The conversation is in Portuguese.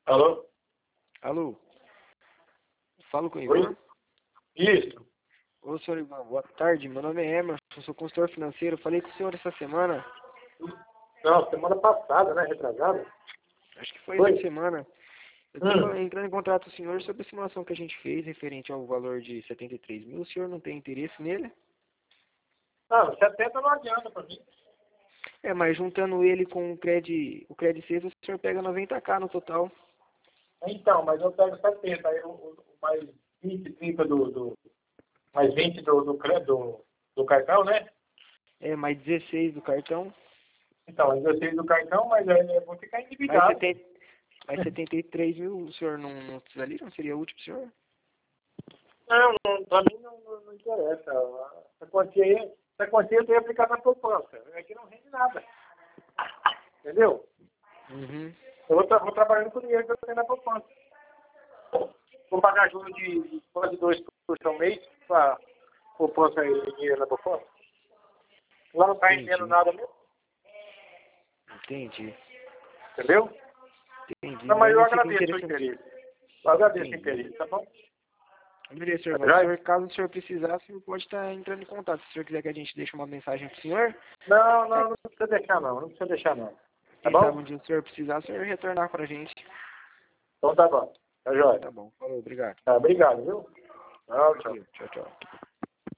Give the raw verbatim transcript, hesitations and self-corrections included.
Alô? Alô? Falo com o Oi? Ivan? Isso. Ô, senhor Ivan, boa tarde. Meu nome é Emerson, sou consultor financeiro. Falei com o senhor essa semana. Não, semana passada, né? Retrasada. Acho que foi Foi? essa semana. Eu Hum. estou entrando em contato com o senhor sobre a simulação que a gente fez referente ao valor de setenta e três mil. O senhor não tem interesse nele? Não, setenta não adianta pra mim. É, mas juntando ele com o Cred, o Cred seis, o senhor pega noventa k no total. Então, mas eu pego setenta, aí o, o, mais vinte, trinta do, do mais vinte do, do, cre- do, do cartão, né? É, mais dezesseis do cartão. Então, ainda dezesseis do cartão, mas aí eu vou ficar Mais, endividado. setenta, mais setenta e três mil, o senhor não, não precisaria? Não seria útil pro senhor? Não, não, pra mim não, não, não interessa. Essa quantia aí, essa quantia eu tenho que aplicar na poupança. Aqui não rende nada. Entendeu? Uhum. Eu vou, tra vou trabalhando com o dinheiro que eu tenho na poupança. Vou pagar juros de quase dois por cento mês para poupança e dinheiro na poupança. Lá não está rendendo Entendi. nada mesmo. Entendi. Entendeu? Entendi. Não, mas Mas eu não fica agradeço o interessante. interesse. Eu agradeço o Entendi. interesse, tá bom? Beleza, senhor Tá Ivan. O joia? senhor, caso o senhor precisar, o senhor pode estar entrando em contato. Se o senhor quiser que a gente deixe uma mensagem pro senhor, Não, não, não precisa deixar não. Não precisa deixar não. Tá quem sabe bom? um dia o senhor precisar, o senhor retornar pra gente. Então tá bom. Tá joia. Tá bom. Falou, obrigado. Tá, obrigado, viu? Tchau, tchau. Valeu. Tchau, tchau.